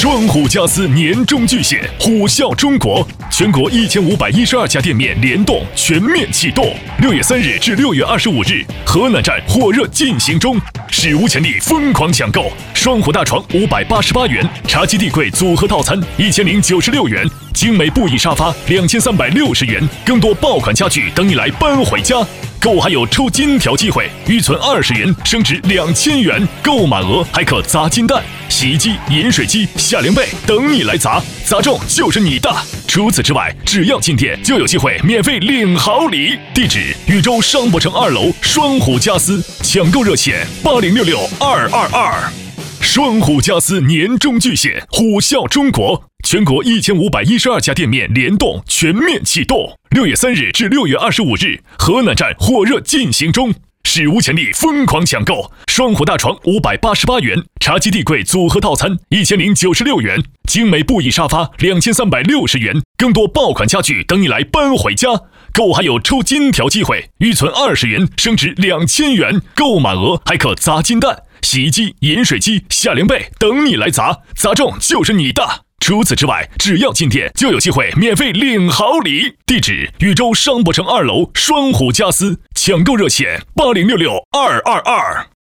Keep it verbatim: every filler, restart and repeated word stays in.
双虎家私年终巨献，虎啸中国，全国一千五百一十二家店面联动全面启动。六月三日至六月二十五日，河南站火热进行中，史无前例疯狂抢购，双虎大床五百八十八元，茶几地柜组合套餐一千零九十六元，精美布艺沙发两千三百六十元，更多爆款家具等你来搬回家。购还有抽金条机会，预存二十元升值两千元，购满额还可砸金蛋、洗衣机、饮水机、夏凉被等你来砸，砸中就是你的。除此之外，只要进店就有机会免费领好礼。地址：禹州商博城二楼双虎家私，抢购热线八零六六二二二。双虎家私年终巨献，虎啸中国，全国一千五百一十二家店面联动全面启动。六月三日至六月二十五日，河南站火热进行中，史无前例疯狂抢购，双虎大床五百八十八元，茶几地柜组合套餐一千零九十六元，精美布艺沙发两千三百六十元，更多爆款家具等你来搬回家。购还有抽金条机会，预存二十元升值两千元，购满额还可砸金蛋、洗衣机、饮水机、夏凉被等你来砸，砸中就是你的。除此之外，只要进店就有机会免费领好礼。地址：禹州商博城二楼双虎家私，抢购热线八零六六二二二。